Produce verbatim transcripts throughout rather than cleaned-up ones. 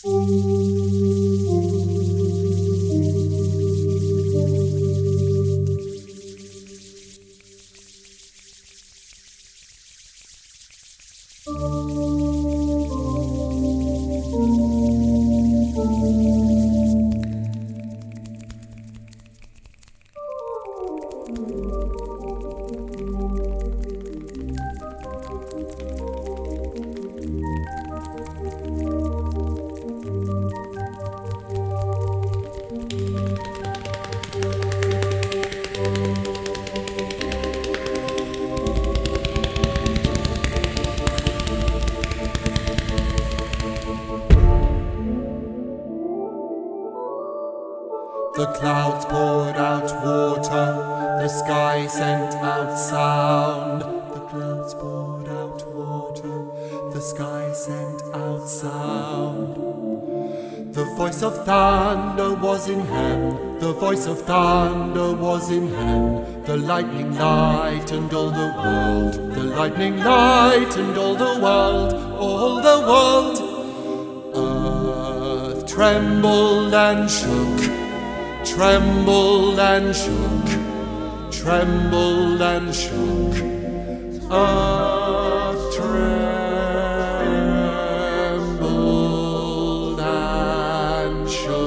The clouds poured out water, the sky sent out sound. The clouds poured out water, the sky sent out sound. The voice of thunder was in heaven, the voice of thunder was in heaven. The lightning lightened all the world, the lightning lightened all the world, all the world. Earth trembled and shook, trembled and shook, trembled and shook. Earth trembled and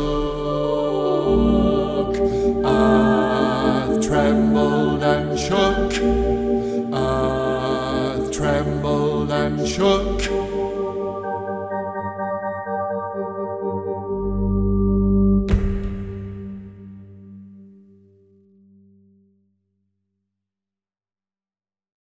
shook. Earth trembled and shook. Earth trembled and shook.